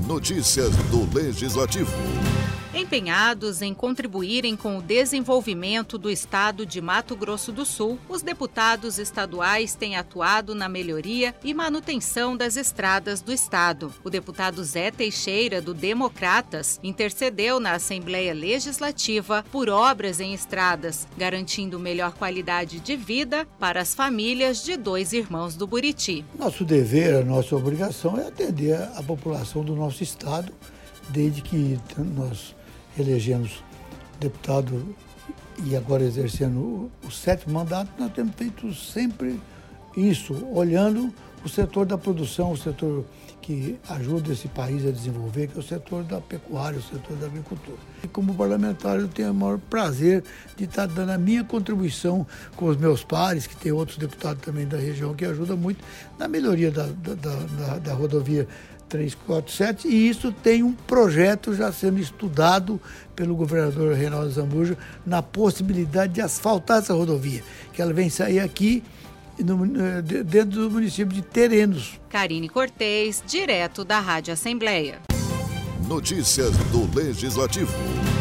Notícias do Legislativo. Empenhados em contribuírem com o desenvolvimento do estado de Mato Grosso do Sul, os deputados estaduais têm atuado na melhoria e manutenção das estradas do estado. O deputado Zé Teixeira, do Democratas, intercedeu na Assembleia Legislativa por obras em estradas, garantindo melhor qualidade de vida para as famílias de 2 irmãos do Buriti. Nosso dever, a nossa obrigação é atender a população do nosso estado, desde que nós elegemos deputado e agora exercendo o 7º mandato, nós temos feito sempre isso, olhando o setor da produção, o setor que ajuda esse país a desenvolver, que é o setor da pecuária, o setor da agricultura. E como parlamentar eu tenho o maior prazer de estar dando a minha contribuição com os meus pares, que tem outros deputados também da região que ajudam muito na melhoria da rodovia 347, e isso tem um projeto já sendo estudado pelo governador Reinaldo Zambujo na possibilidade de asfaltar essa rodovia, que ela vem sair aqui dentro do município de Terenos. Karine Cortez, direto da Rádio Assembleia. Notícias do Legislativo.